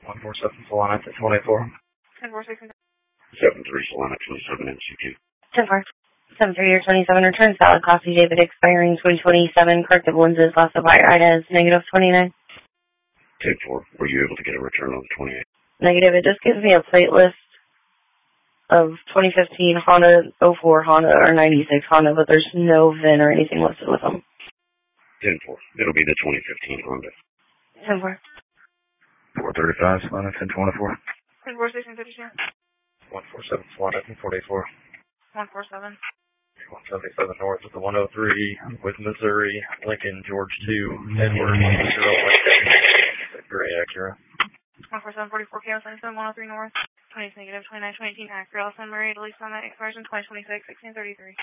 147 Solana to 24. 10-4, 6. 7-3 Solana 27 MCQ. 10-4. 7-3 or 27 returns valid coffee David expiring 2027 corrective lenses loss of wire IDAS negative 29. 10-4. Were you able to get a return on the 28? Negative. It just gives me a plate list of 2015 Honda, 04 Honda, or 96 Honda, but there's no VIN or anything listed with them. 10-4. It'll be the 2015 Honda. 10-4. 435 Solana 1024. 10-4, 6 and 32. 147 Solana 1044. 147. 177 north of the 103 with Missouri, Lincoln, George 2, Edward, 0 Gray Acura. 147, 44 KO 77, 103 north, 20 negative, 29, 2018 Acura, San Maria, Lisa on that expiration 2026, 1633.